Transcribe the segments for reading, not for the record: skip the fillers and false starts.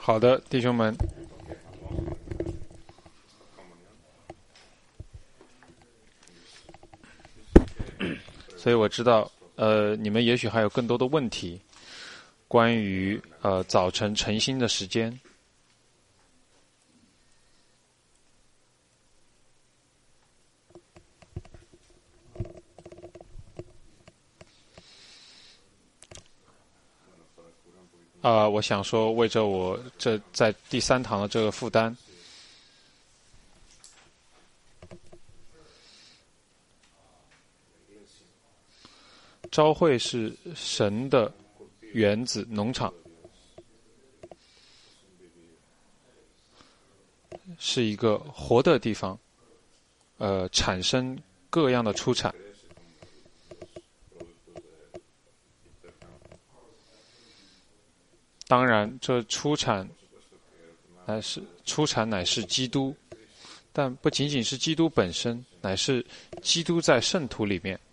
好的，弟兄们，所以我知道，你们也许还有更多的问题，关于早晨晨星的时间。我想说，为着我这在第三堂的这个负担，召会是神的园子农场，是一个活的地方，产生各样的出产。当然，这出产乃是基督，但不仅仅是基督本身，乃是基督在圣徒里面，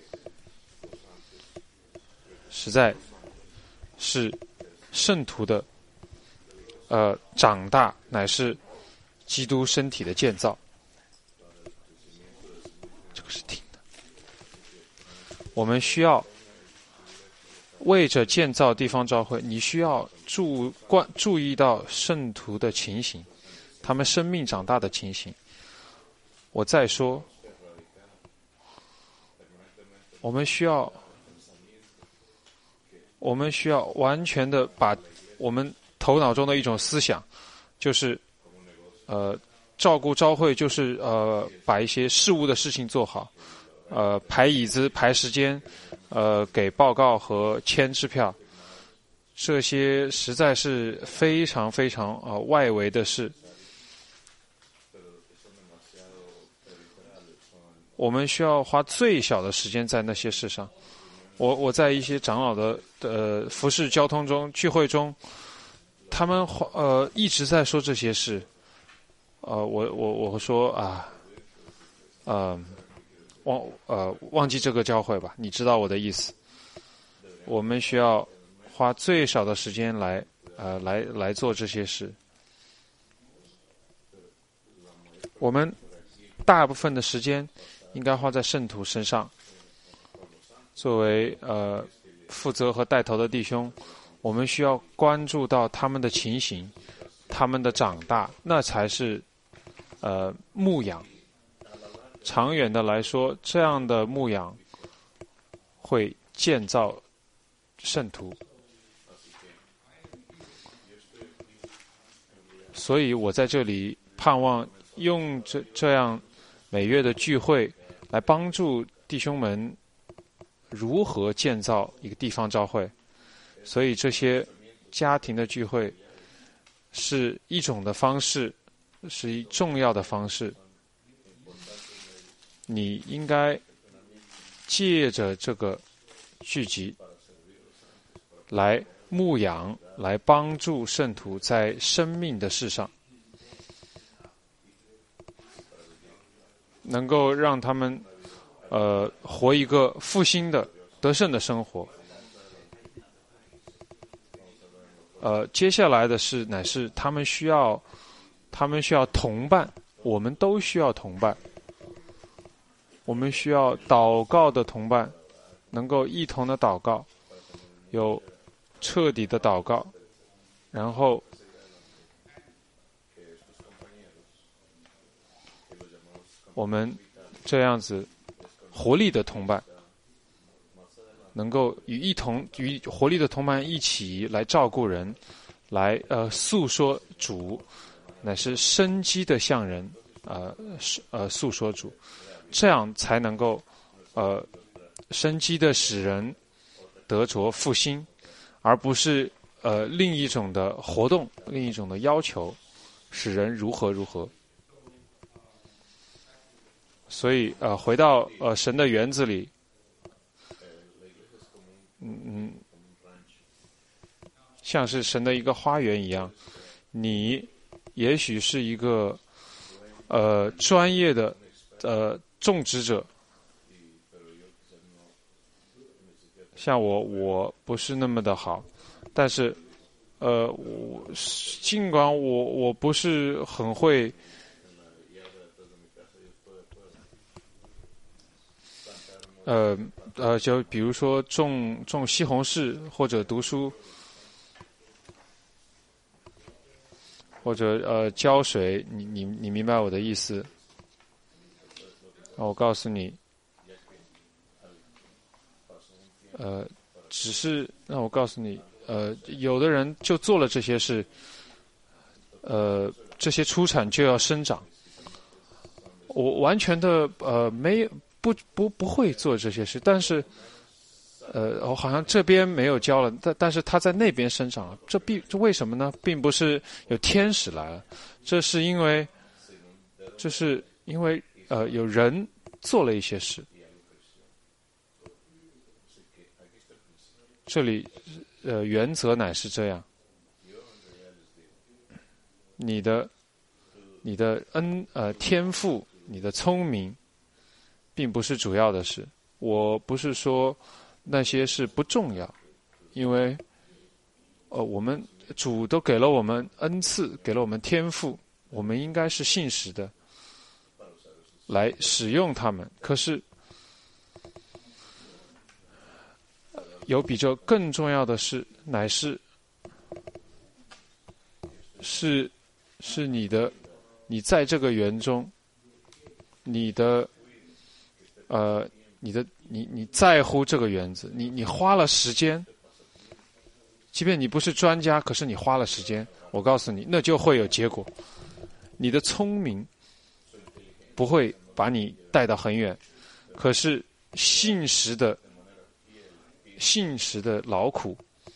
实在是圣徒的长大，乃是基督身体的建造。这个是听的。我们需要为着建造地方召会，你需要注意到圣徒的情形，他们生命长大的情形。我再说，我们需要完全的把我们头脑中的一种思想，就是照顾召会就是把一些事务的事情做好，排椅子排时间，给报告和签支票，这些实在是非常非常外围的事。我们需要花最小的时间在那些事上。我在一些长老的服事交通中聚会中，他们一直在说这些事。我说忘记这个教会吧，你知道我的意思。我们需要花最少的时间来做这些事。我们大部分的时间应该花在圣徒身上。作为负责和带头的弟兄，我们需要关注到他们的情形，他们的长大，那才是牧养。长远的来说，这样的牧养会建造圣徒。所以我在这里盼望用这样每月的聚会来帮助弟兄们如何建造一个地方召会。所以这些家庭的聚会是一种的方式，是一重要的方式。你应该借着这个聚集来牧养，来帮助圣徒在生命的事上，能够让他们活一个复兴的得胜的生活。接下来的事乃是他们需要同伴，我们都需要同伴。我们需要祷告的同伴，能够一同的祷告，有彻底的祷告，然后我们这样子活力的同伴，能够与活力的同伴一起来照顾人，来诉说主，乃是生机的向人诉说主，这样才能够生机的使人得着复兴，而不是另一种的活动，另一种的要求，使人如何如何。所以回到神的园子里，像是神的一个花园一样，你也许是一个专业的种植者，像我不是那么的好，但是尽管我不是很会，就比如说种西红柿，或者读书，或者浇水，你明白我的意思？我告诉你，只是让我告诉你，有的人就做了这些事，这些出产就要生长。我完全的没不会做这些事，但是我好像这边没有教了，但是他在那边生长了，这为什么呢？并不是有天使来了，这是因为有人做了一些事。这里原则乃是这样，你的天赋，你的聪明，并不是主要的事。我不是说那些事不重要，因为我们主都给了我们恩赐，给了我们天赋，我们应该是信实的来使用它们。可是有比这更重要的事，乃是你在这个园中，你在乎这个园子，你花了时间，即便你不是专家，可是你花了时间，我告诉你，那就会有结果。你的聪明不会把你带到很远，可是信实的劳苦，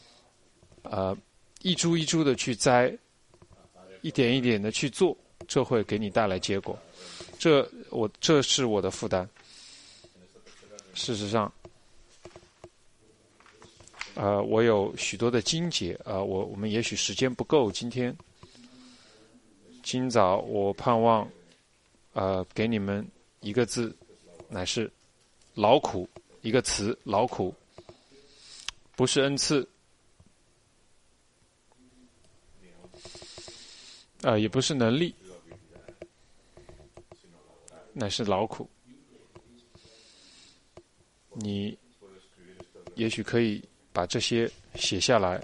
一株一株的去栽，一点一点的去做，这会给你带来结果。这是我的负担。事实上，我有许多的经节，我们也许时间不够，今早我盼望，给你们一个字，乃是劳苦，一个词，劳苦。不是恩赐，也不是能力，乃是劳苦。你也许可以把这些写下来，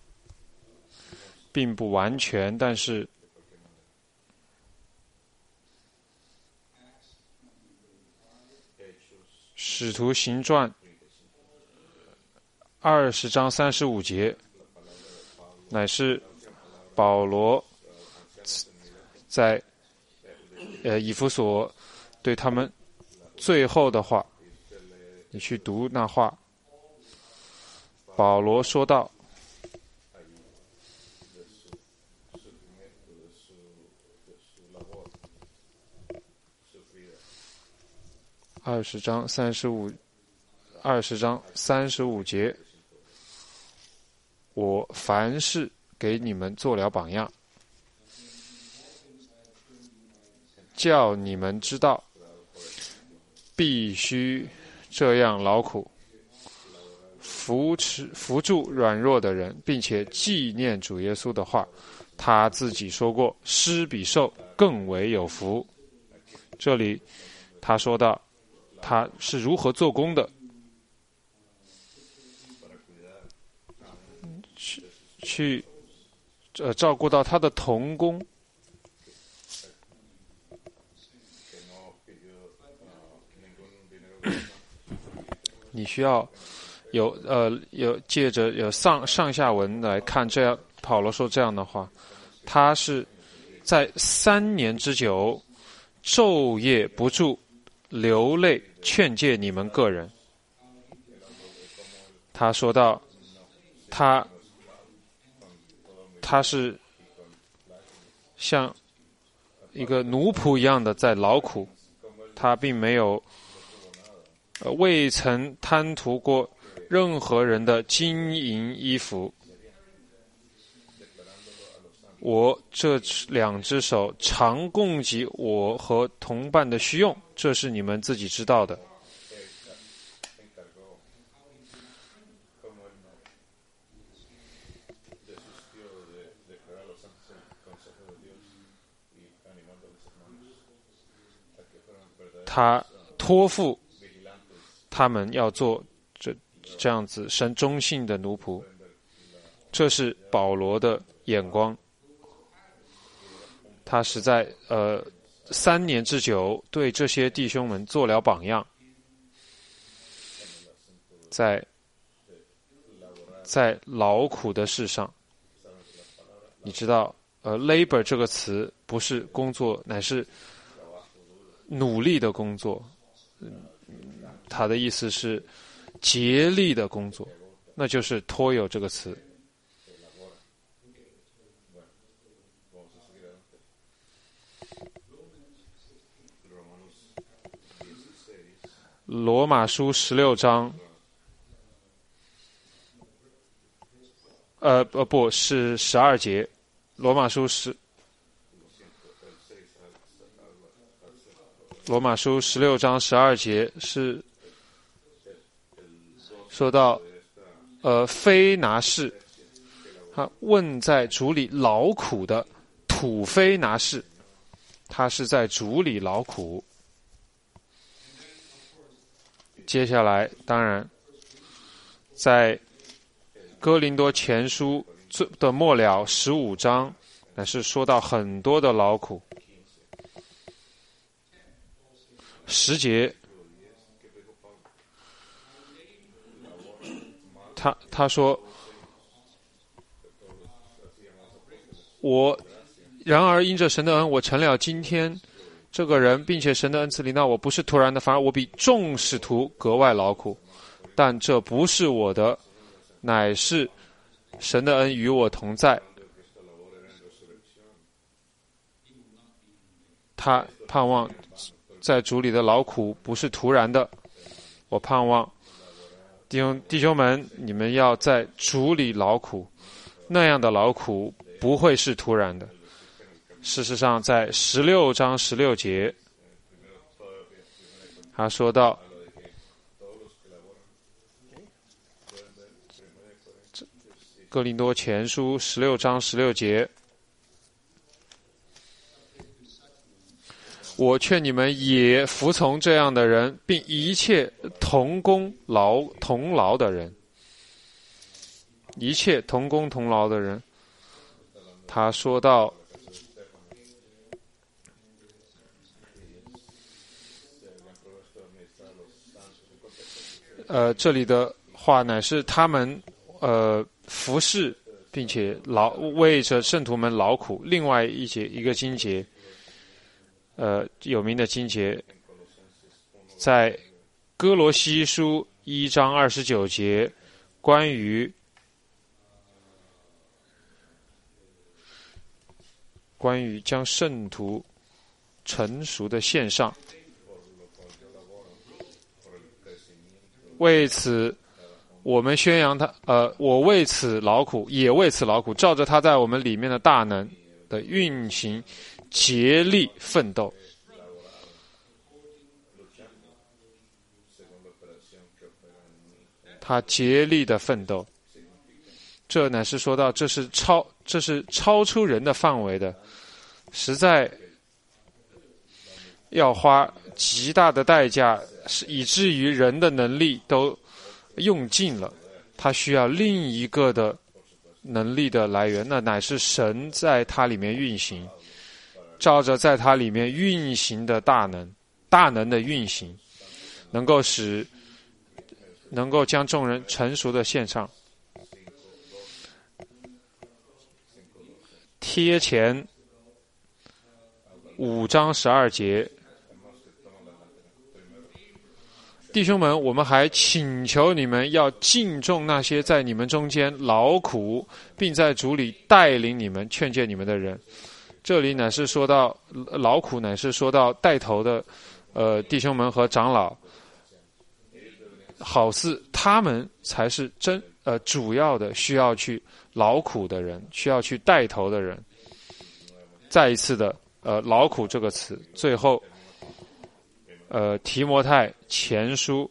并不完全，但是使徒行传20章35节，乃是保罗在以弗所对他们最后的话。你去读那话，保罗说道，20章35节，我凡事给你们做了榜样，叫你们知道，必须这样劳苦，扶助软弱的人，并且纪念主耶稣的话，他自己说过，施比受更为有福。这里他说到他是如何做工的，去照顾到他的同工。你需要有借着有上下文来看，这样保罗说这样的话，他是在3年之久，昼夜不住，流泪劝诫你们个人。他说到，他是像一个奴仆一样的在劳苦，他并没有未曾贪图过任何人的金银衣服。我这2只手常供给我和同伴的需用，这是你们自己知道的。 他托付他们要做这样子神忠信的奴仆。这是保罗的眼光，他实在3年之久对这些弟兄们做了榜样，在劳苦的事上，你知道labor 这个词不是工作，乃是努力的工作，他的意思是竭力的工作，那就是 toil 这个词。罗马书16章，不是12节，罗马书16章12节是说到非拿士，他问在主里劳苦的土非拿士，他是在主里劳苦。接下来当然在哥林多前书的末了15章，乃是说到很多的劳苦。10节他说，然而因着神的恩，我成了今天这个人，并且神的恩赐临到我，不是突然的，反而我比众使徒格外劳苦。但这不是我的，乃是神的恩与我同在。他盼望在主里的劳苦不是突然的。我盼望弟兄们，你们要在主里劳苦，那样的劳苦不会是突然的。事实上在16章16节他说到，哥林多前书16章16节，我劝你们也服从这样的人，并一切同工同劳的人，一切同工同劳的人。他说到这里的话乃是他们服侍，并且为着圣徒们劳苦。另外一个经节，有名的经节，在哥罗西书1章29节，关于将圣徒成熟的献上。为此我们宣扬我为此劳苦，也为此劳苦，照着他在我们里面的大能的运行竭力奋斗。他竭力的奋斗，这乃是说到这是超出人的范围的，实在要花极大的代价，以至于人的能力都用尽了，他需要另一个的能力的来源，那乃是神在他里面运行，照着在他里面运行的大能的运行，能够将众人成熟的献上。贴前5章12节，弟兄们，我们还请求你们要敬重那些在你们中间劳苦，并在主里带领你们、劝诫你们的人。这里乃是说到劳苦，乃是说到带头的弟兄们和长老，好似他们才是主要的需要去劳苦的人，需要去带头的人。再一次的劳苦这个词，最后提摩太前书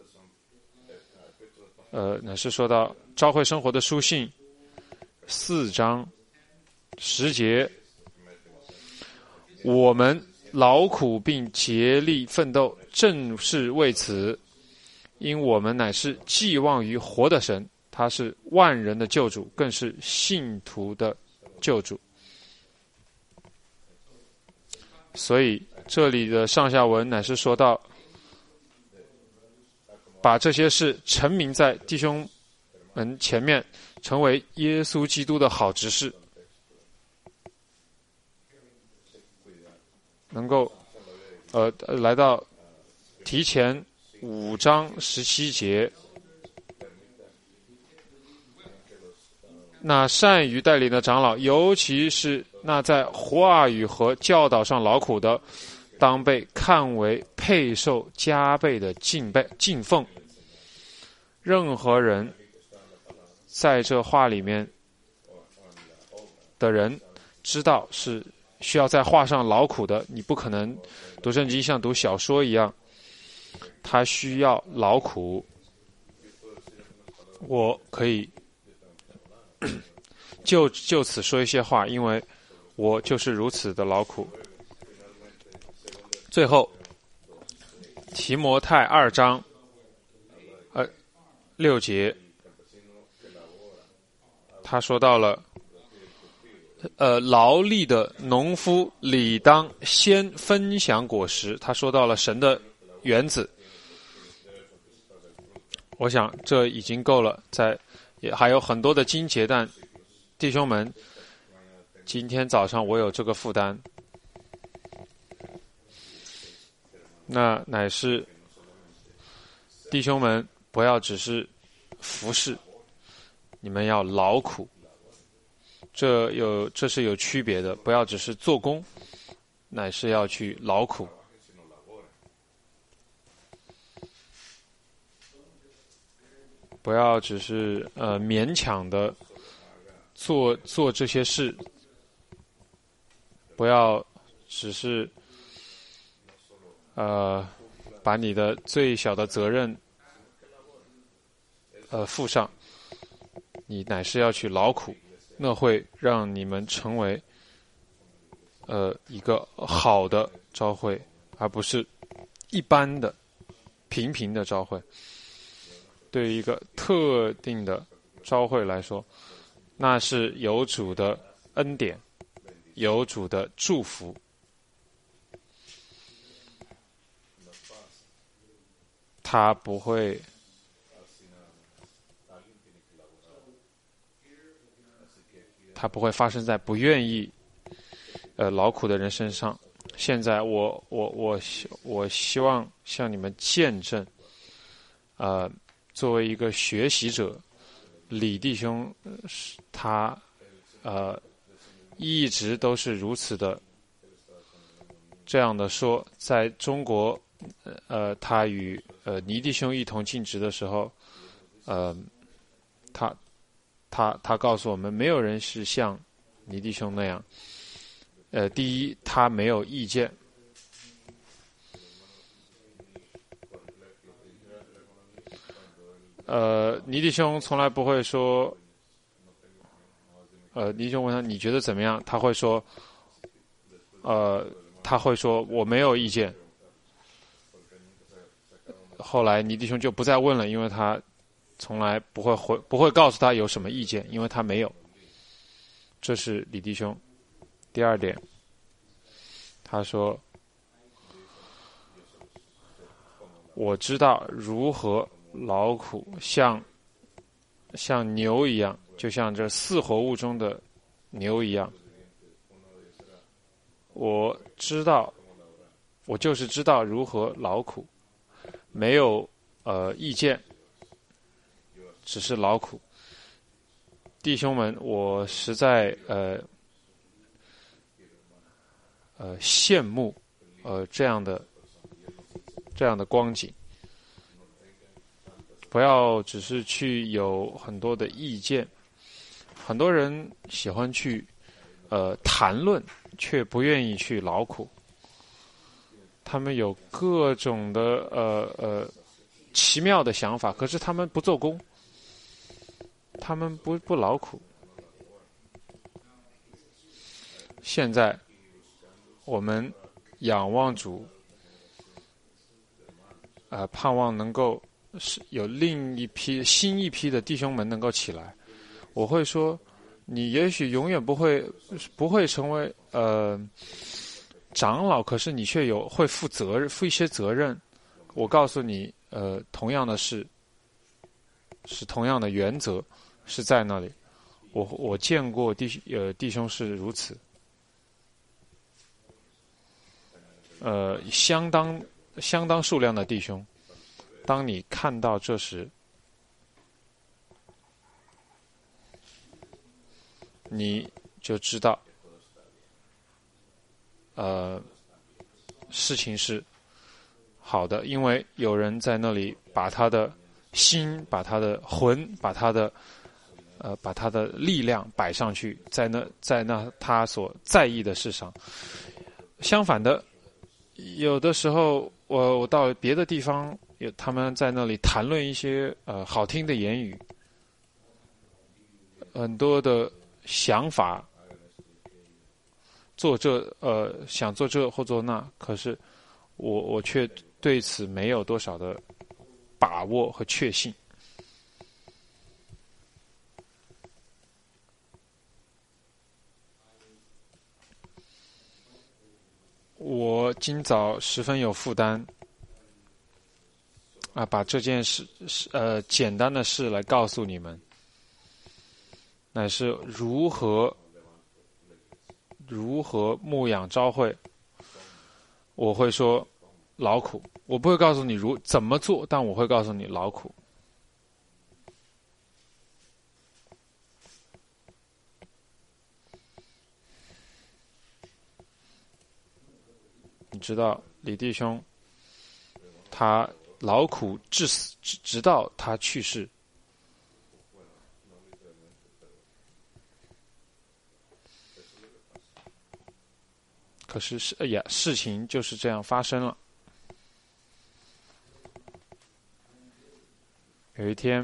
乃是说到教会生活的书信4章10节，我们劳苦并竭力奋斗，正是为此，因我们乃是寄望于活的神，他是万人的救主，更是信徒的救主。所以这里的上下文乃是说到，把这些事陈明在弟兄们前面，成为耶稣基督的好执事，能够来到提前5章17节，那善于带领的长老，尤其是那在话语和教导上劳苦的，当被看为配受加倍的敬奉。任何人在这话里面的人知道是需要在话上劳苦的，你不可能读圣经像读小说一样，他需要劳苦。我可以就此说一些话，因为我就是如此的劳苦。最后，提摩太2章6节，他说到了，劳力的农夫理当先分享果实。他说到了神的原子，我想这已经够了。也还有很多的经节，但弟兄们，今天早上我有这个负担，那乃是弟兄们不要只是服侍，你们要劳苦。这是有区别的，不要只是做工，乃是要去劳苦。不要只是勉强的做这些事，不要只是把你的最小的责任负上，你乃是要去劳苦，那会让你们成为一个好的召会，而不是一般的平平的召会。对于一个特定的召会来说，那是有主的恩典，有主的祝福。他不会发生在不愿意劳苦的人身上。现在我希望向你们见证，作为一个学习者，李弟兄他一直都是如此的这样的说。在中国他与倪弟兄一同尽职的时候，他告诉我们，没有人是像倪弟兄那样。第一，他没有意见。倪弟兄从来不会说，倪弟兄问他你觉得怎么样？他会说我没有意见。后来倪弟兄就不再问了，因为他从来不会告诉他有什么意见，因为他没有。这是李弟兄。第二点，他说我知道如何劳苦，像牛一样，就像这4活物中的牛一样。我就是知道如何劳苦，没有意见，只是劳苦。弟兄们，我实在羡慕这样的光景。不要只是去有很多的意见。很多人喜欢去谈论，却不愿意去劳苦。他们有各种的奇妙的想法，可是他们不做工，他们不劳苦。现在我们仰望主，盼望能够是有另一批新一批的弟兄们能够起来。我会说，你也许永远不会成为长老，可是你却会负一些责任。我告诉你，同样的是同样的原则是在那里。我见过弟兄是如此，相当数量的弟兄。当你看到这时，你就知道，事情是好的，因为有人在那里把他的心、把他的魂、把他的力量摆上去，在那他所在意的事上。相反的，有的时候我到别的地方，他们在那里谈论一些好听的言语，很多的想法，想做这或做那，可是我却对此没有多少的把握和确信。我今早十分有负担，把这件事简单的事来告诉你们，乃是如何牧养召会。我会说劳苦，我不会告诉你怎么做，但我会告诉你劳苦。你知道李弟兄，他劳苦至死，直到他去世。可是事情就是这样发生了。有一天，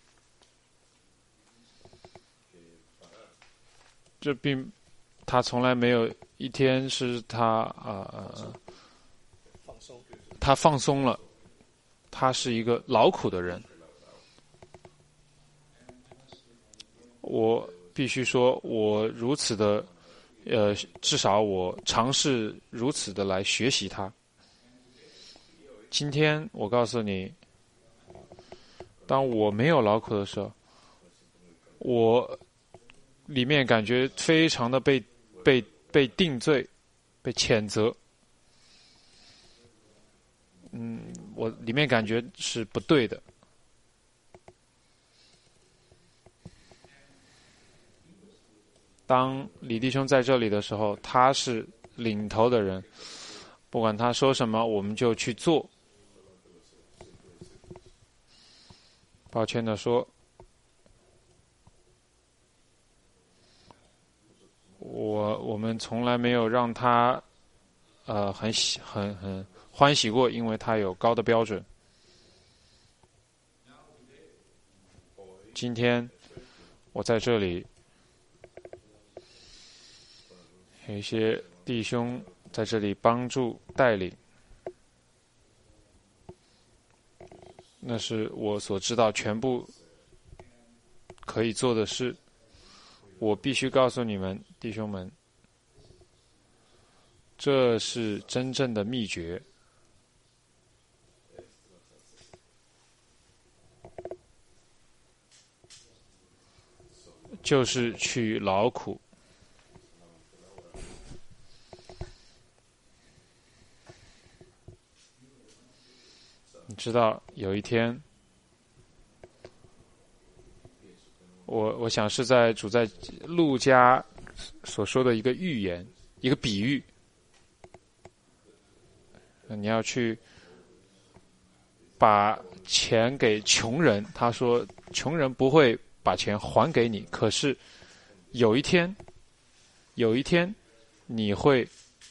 他从来没有一天是他放松了。他是一个劳苦的人。我必须说，我如此的至少我尝试如此的来学习他。今天我告诉你，当我没有劳苦的时候，我里面感觉非常的被定罪，被谴责。我里面感觉是不对的。当李弟兄在这里的时候，他是领头的人，不管他说什么，我们就去做。抱歉的说，我们从来没有让他很欢喜过，因为他有高的标准。今天我在这里，有一些弟兄在这里帮助带领，那是我所知道全部可以做的事。我必须告诉你们，弟兄们，这是真正的秘诀，就是去劳苦。你知道，有一天，我想是主在路加所说的一个寓言，一个比喻。你要去把钱给穷人，他说穷人不会把钱还给你，可是有一天你会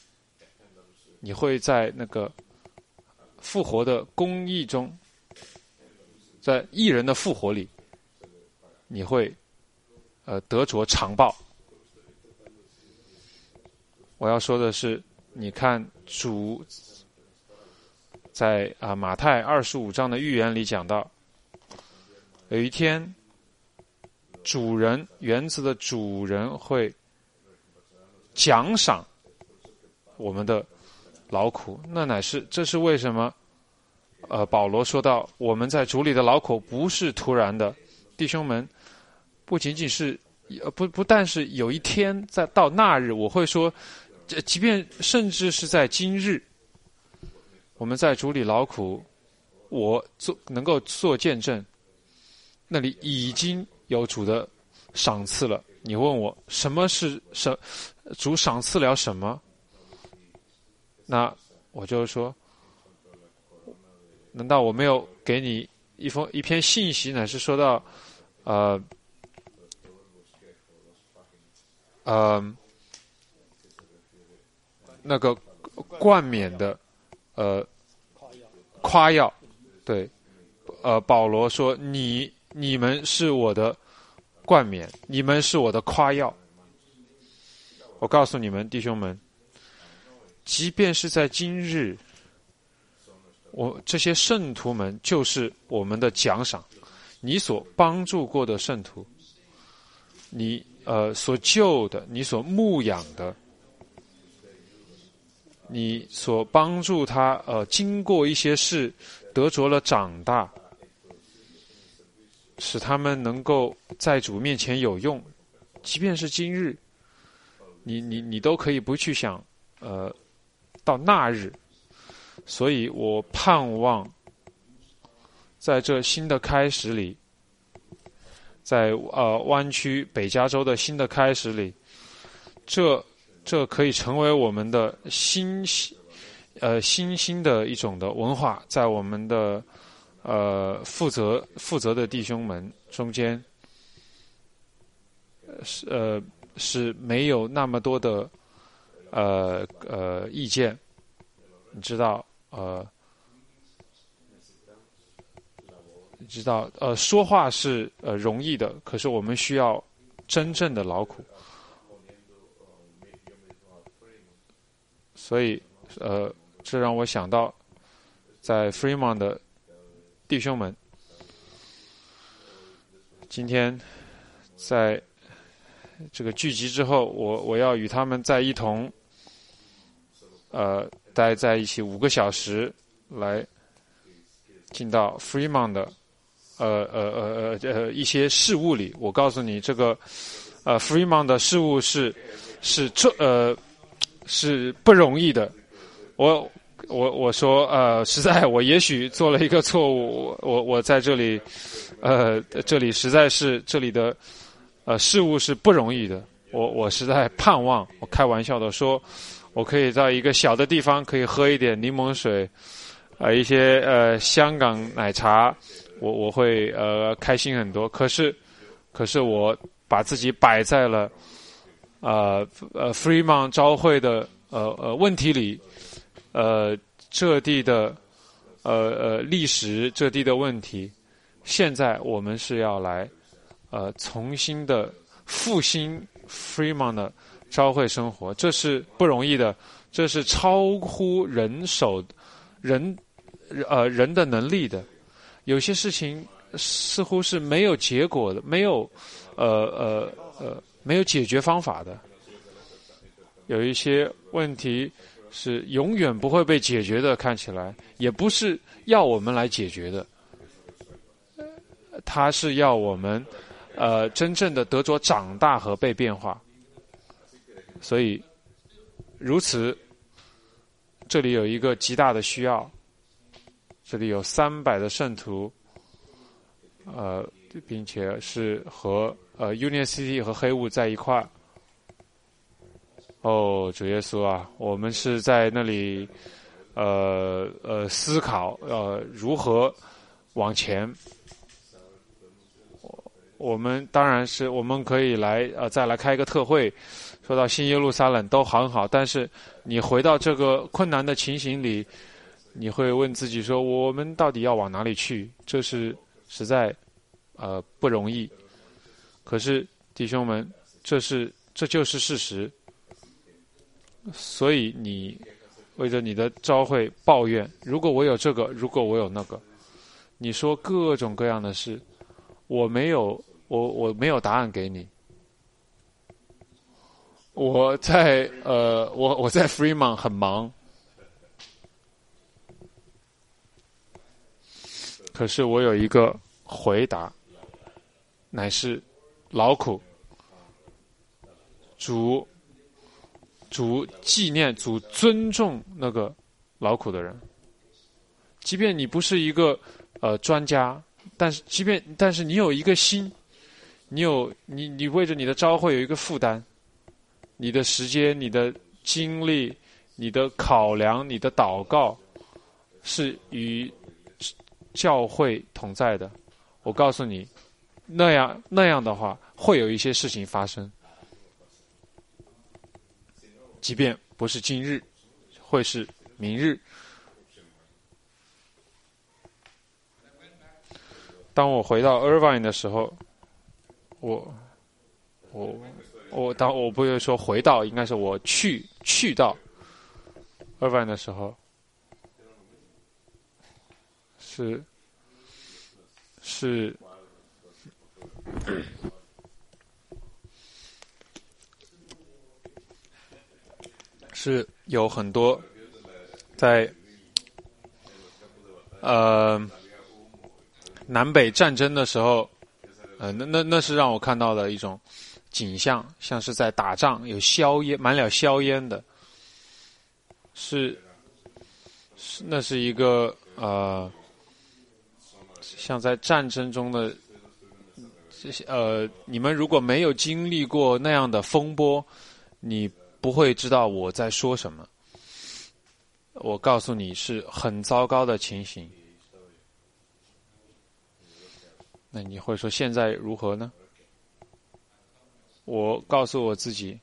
在那个复活的公义中，在义人的复活里，你会得着长报。我要说的是， 你看主在马太25章的预言里讲到，有一天主人园子的主人会奖赏我们的劳苦，这是为什么？保罗说到我们在主里的劳苦不是突然的，弟兄们，不仅仅是不但是有一天到那日，我会说，即便甚至是在今日，我们在主里劳苦，我能够做见证，那里已经有主的赏赐了。你问我主赏赐了什么？那我就说，难道我没有给你一篇信息，乃是说到那个冠冕的夸耀？对，保罗说你们是我的冠冕，你们是我的夸耀。我告诉你们弟兄们，即便是在今日，这些圣徒们就是我们的奖赏。你所帮助过的圣徒，你所救的，你所牧养的，你所帮助他经过一些事得着了长大，使他们能够在主面前有用，即便是今日，你都可以不去想到那日。所以我盼望在这新的开始里，在湾区北加州的新的开始里，这可以成为我们的新兴的一种的文化，在我们的负责的弟兄们中间，是没有那么多的意见。你知道说话是容易的，可是我们需要真正的劳苦。所以这让我想到在 Fremont 的弟兄们，今天在这个聚集之后，我要与他们在一同待在一起5个小时，来进到 Fremont 的一些事务里。我告诉你，这个Fremont 的事务是不容易的。我说实在我也许做了一个错误，我在这里这里实在是这里的事务是不容易的。我实在盼望，我开玩笑的说，我可以在一个小的地方可以喝一点柠檬水，一些香港奶茶，我会开心很多。可是我把自己摆在了Fremont 召会的问题里，这地的历史，这地的问题，现在我们是要来重新的复兴 Fremont 的召会生活，这是不容易的，这是超乎人的能力的。有些事情似乎是没有结果的，没有解决方法的。有一些问题是永远不会被解决的，看起来也不是要我们来解决的，它是要我们真正的得着长大和被变化。所以如此，这里有一个极大的需要，这里有300的圣徒，并且是和Union City 和黑雾在一块。主耶稣啊，我们是在那里思考如何往前。我们当然是我们可以来再来开一个特会，说到新耶路撒冷都很好，但是你回到这个困难的情形里，你会问自己说，我们到底要往哪里去？这是实在不容易。可是弟兄们，这就是事实。 所以你为着你的召会抱怨，如果我有这个，如果我有那个，你说各种各样的事，我没有答案给你。我在Fremont 很忙，可是我有一个回答，乃是劳苦。主纪念、主尊重那个劳苦的人，即便你不是一个专家，但是你有一个心，你为着你的召会有一个负担，你的时间、你的精力、你的考量、你的祷告，是与教会同在的。我告诉你，那样的话，会有一些事情发生。即便不是今日，会是明日。当我回到 Irvine 的时候，我不会说回到，应该是我去到 Irvine 的时候，是有很多在南北战争的时候，那是让我看到的一种景象，像是在打仗，有硝烟，满了硝烟的，那是一个像在战争中的你们如果没有经历过那样的风波，你不会知道我在说什么。我告诉你是很糟糕的情形。那你会说现在如何呢？我告诉我自己，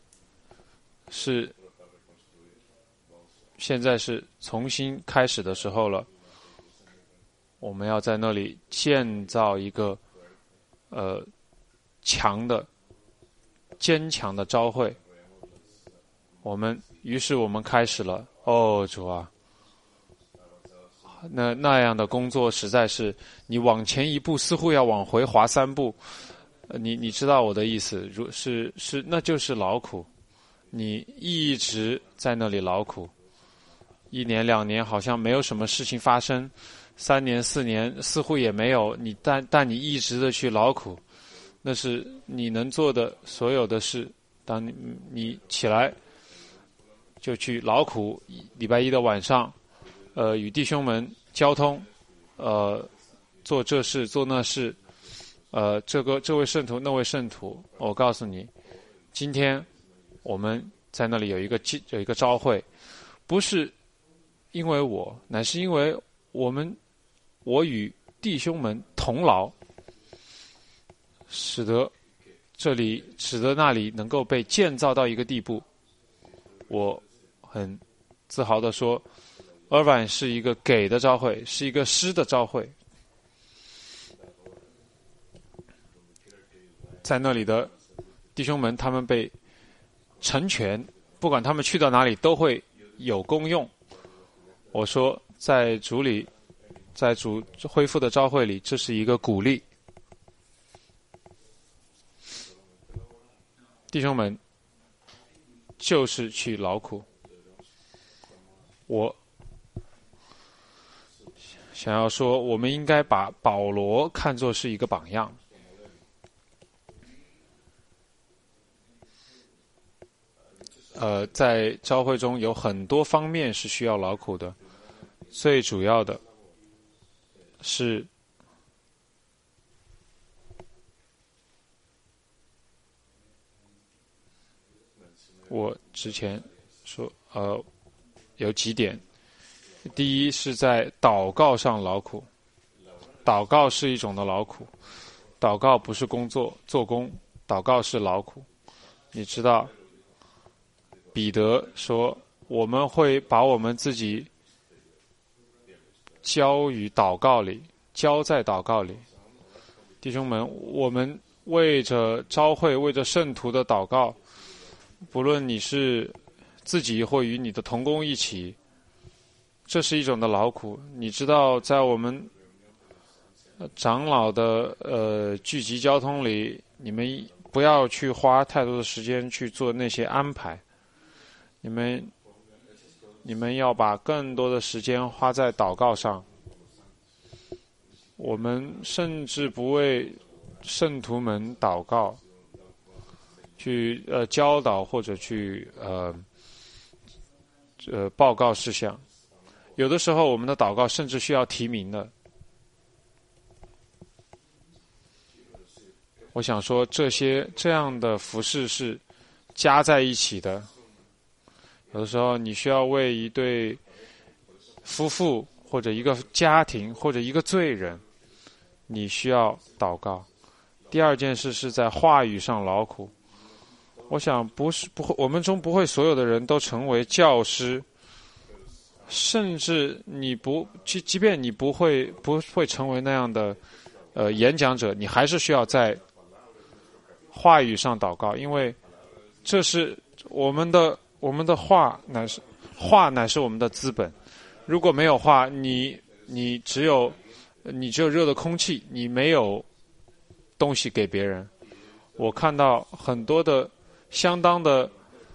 现在是重新开始的时候了。我们要在那里建造一个坚强的召会。于是我们开始了。哦，主啊，那样的工作实在是，你往前一步，似乎要往回滑3步。你知道我的意思，那就是劳苦。你一直在那里劳苦，1年2年好像没有什么事情发生，3年4年似乎也没有。但你一直的去劳苦，那是你能做的所有的事。当你起来就去劳苦，礼拜一的晚上，与弟兄们交通，做这事做那事，这位圣徒那位圣徒，我告诉你，今天我们在那里有一个召会，不是因为我，乃是因为我与弟兄们同劳，使得那里能够被建造到一个地步。我很自豪地说，Irvine 是一个给的召会，是一个施的召会。在那里的弟兄们，他们被成全，不管他们去到哪里都会有功用。我说，在主恢复的召会里，这是一个鼓励。弟兄们就是去劳苦。我想要说，我们应该把保罗看作是一个榜样。在召会中有很多方面是需要劳苦的，最主要的是我之前说有几点。第一是在祷告上劳苦，祷告是一种的劳苦，祷告不是做工，祷告是劳苦。你知道彼得说，我们会把我们自己交在祷告里。弟兄们，我们为着召会，为着圣徒的祷告，不论你是自己或与你的同工一起，这是一种的劳苦。你知道，在我们长老的聚集交通里，你们不要去花太多的时间去做那些安排，你们要把更多的时间花在祷告上。我们甚至不为圣徒们祷告，去教导或者去报告事项。有的时候我们的祷告甚至需要提名的。我想说，这样的服事是加在一起的。有的时候你需要为一对夫妇或者一个家庭或者一个罪人，你需要祷告。第二件事是在话语上劳苦。我想不会，我们中不会所有的人都成为教师，甚至即便你不会成为那样的演讲者，你还是需要在话语上祷告，因为这是我们的话乃是我们的资本。如果没有话，你只有热的空气，你没有东西给别人。我看到很多的相当的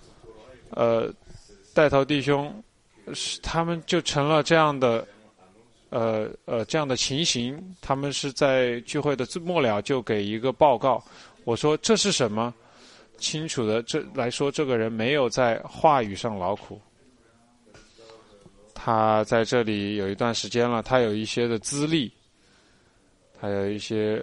带头弟兄，他们就成了这样的这样的情形。他们是在聚会的末了就给一个报告，我说这是什么？清楚的来说，这个人没有在话语上劳苦。他在这里有一段时间了，他有一些的资历，他有一些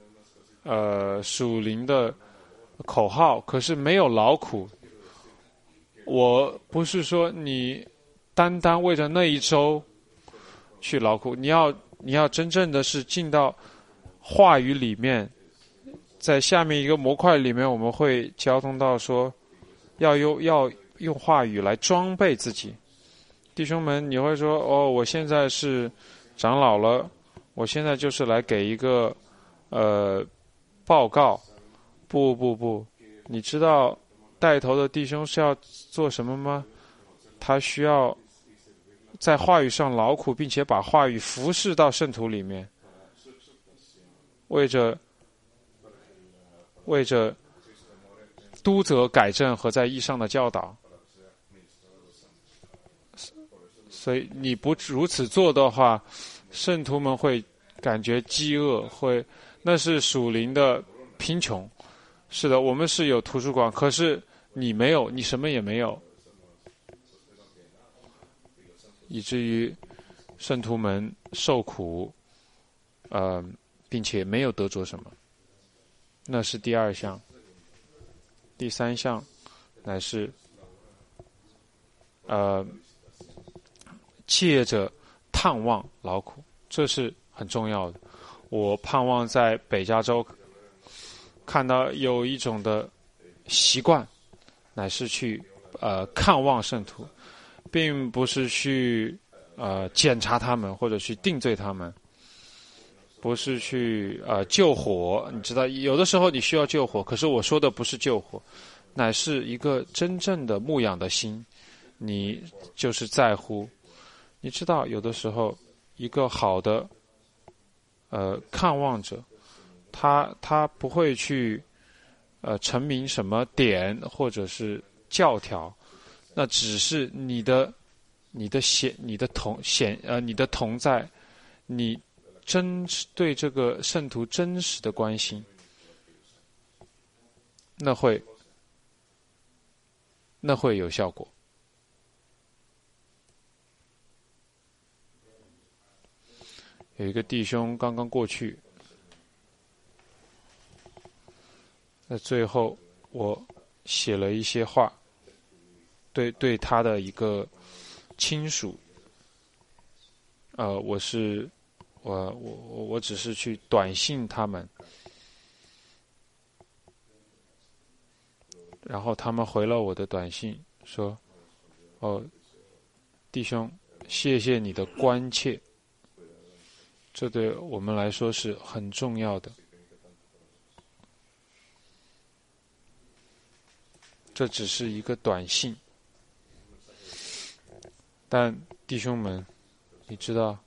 属灵的口号，可是没有劳苦。我不是说你单单为着那一周去劳苦，你要真正的是进到话语里面。在下面一个模块里面，我们会交通到说，要用话语来装备自己。弟兄们，你会说，我现在是长老了，我现在就是来给一个报告。不，你知道带头的弟兄是要做什么吗？他需要在话语上劳苦，并且把话语服侍到圣徒里面，为着督责改正和在义上的教导。所以你不如此做的话，圣徒们会感觉饥饿，那是属灵的贫穷。是的，我们是有图书馆，可是你没有，你什么也没有，以至于圣徒们受苦，并且没有得着什么。那是第二项。第三项乃是借着探望劳苦，这是很重要的。我盼望在北加州看到有一种的习惯，乃是去看望圣徒，并不是去检查他们或者去定罪他们，不是去救火。你知道有的时候你需要救火，可是我说的不是救火，乃是一个真正的牧养的心。你就是在乎，你知道有的时候一个好的看望者，他不会去陈明什么点或者是教条，那只是你的同在，你对这个圣徒真实的关心，那会有效果。有一个弟兄刚刚过去，在最后我写了一些话，对他的一个亲属，我只是去短信他们，然后他们回了我的短信说，弟兄，谢谢你的关切，这对我们来说是很重要的。这只是一个短信， 但弟兄们，你知道，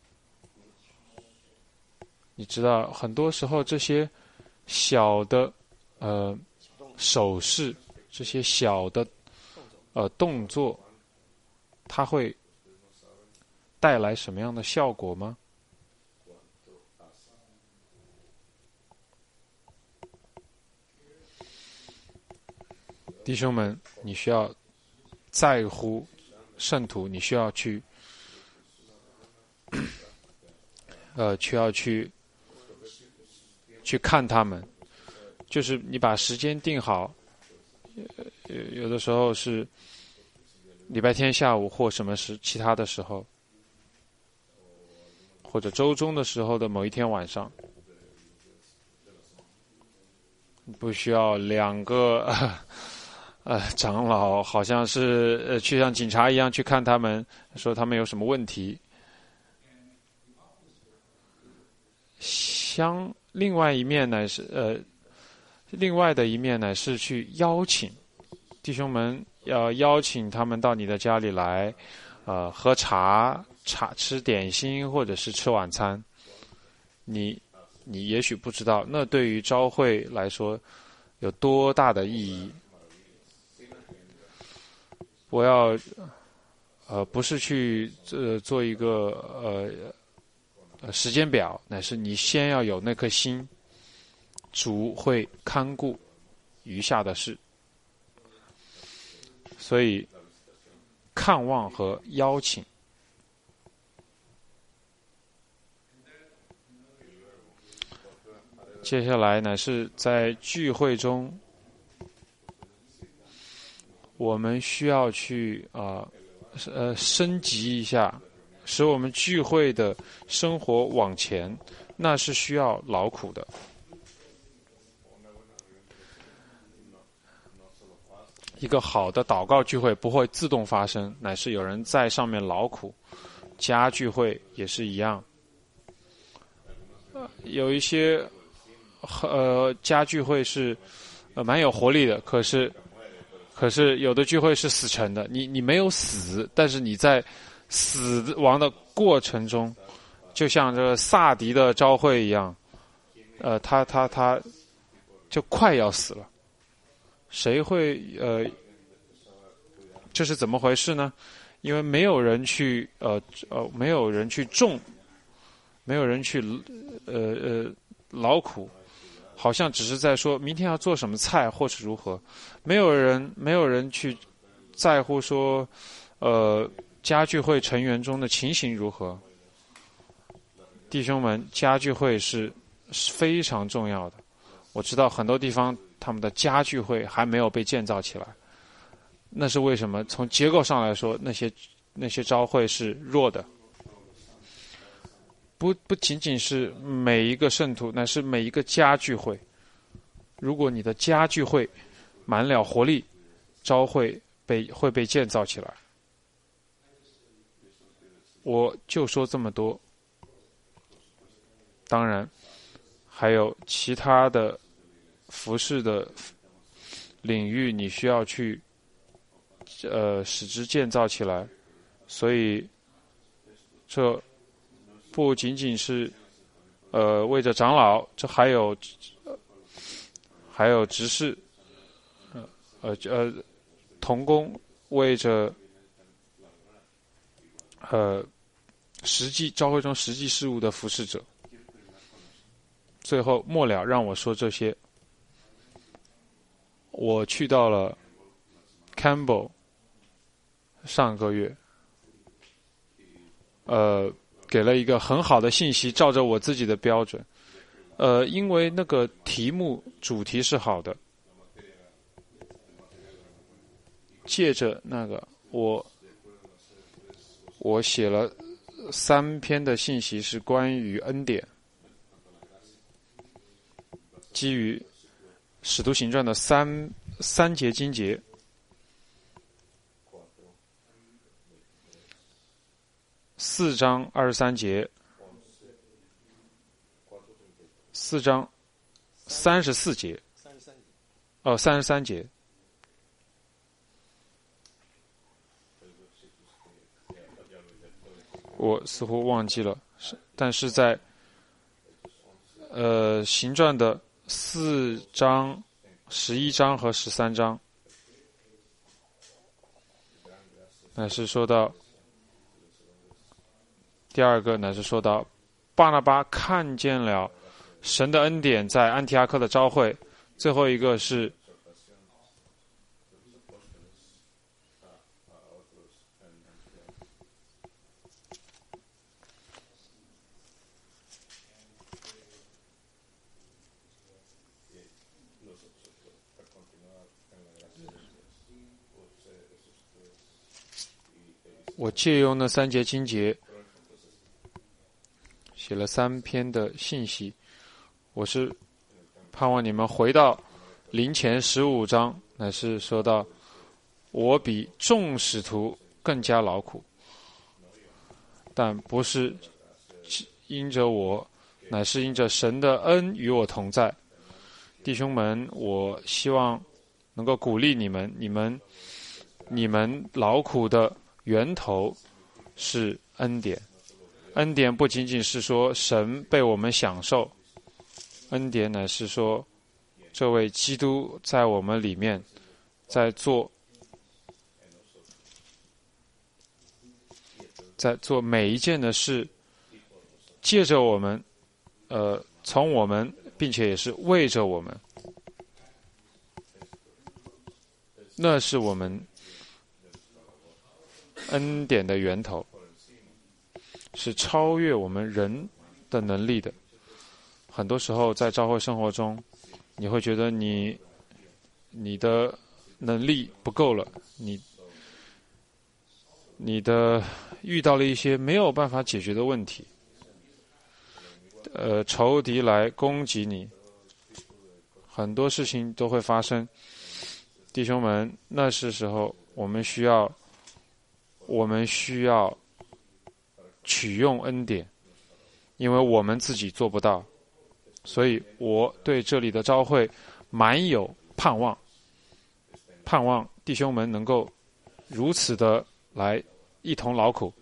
很多时候这些小的手势，这些小的动作，它会带来什么样的效果吗？弟兄们，你需要在乎圣徒，你需要去去看他们，就是你把时间定好，有的时候是礼拜天下午或什么其他的时候，或者周中的时候的某一天晚上，不需要两个长老好像是去像警察一样去看他们，说他们有什么问题。另外的一面乃是去邀请弟兄们，要邀请他们到你的家里来，喝茶、吃点心，或者是吃晚餐。你也许不知道，那对于召会来说有多大的意义。我要不是去做一个时间表，乃是你先要有那颗心，主会看顾余下的事。所以看望和邀请，接下来乃是在聚会中，我们需要去升级一下，使我们聚会的生活往前，那是需要劳苦的。一个好的祷告聚会不会自动发生，乃是有人在上面劳苦。家聚会也是一样，有一些家聚会是蛮有活力的，可是有的聚会是死沉的。你没有死，但是你在死亡的过程中，就像这个萨迪的召会一样，他就快要死了。谁会这是怎么回事呢？因为没有人去没有人去种，没有人去劳苦，好像只是在说明天要做什么菜或是如何，没有人去在乎说家聚会成员中的情形如何。弟兄们，家聚会是非常重要的。我知道很多地方他们的家聚会还没有被建造起来，那是为什么？从结构上来说，那些召会是弱的。不仅仅是每一个圣徒，乃是每一个家聚会。如果你的家聚会满了活力，召会会被建造起来。我就说这么多。当然还有其他的服事的领域，你需要去使之建造起来。所以这不仅仅是为着长老，这还有执事，同工，为着召会中实际事务的服事者。最后末了，让我说这些。我去到了 Campbell， 上个月，给了一个很好的信息，照着我自己的标准。因为那个主题是好的，借着那个我写了3篇的信息，是关于恩典，基于使徒行传的三节经节，4章23节，4章34节，33节。 我似乎忘记了，但是在行传的4章、11章和13章，乃是说到第二个，乃是说到巴拿巴看见了神的恩典在安提阿克的召会，最后一个是我借用那3节经节写了3篇的信息，我是盼望你们回到林前15章，乃是说到我比众使徒更加劳苦，但不是因着我，乃是因着神的恩与我同在。弟兄们，我希望能够鼓励你们，你们劳苦的源头是恩典。恩典不仅仅是说神被我们享受，恩典乃是说这位基督在我们里面在做每一件的事，借着我们从我们，并且也是为着我们，那是我们恩典的源头，是超越我们人的能力的。很多时候在教会生活中，你会觉得你的能力不够了，你的遇到了一些没有办法解决的问题，仇敌来攻击你，很多事情都会发生。弟兄们，那是时候我们需要取用恩典，因为我们自己做不到。所以我对这里的召会满有盼望，盼望弟兄们能够如此的来一同劳苦，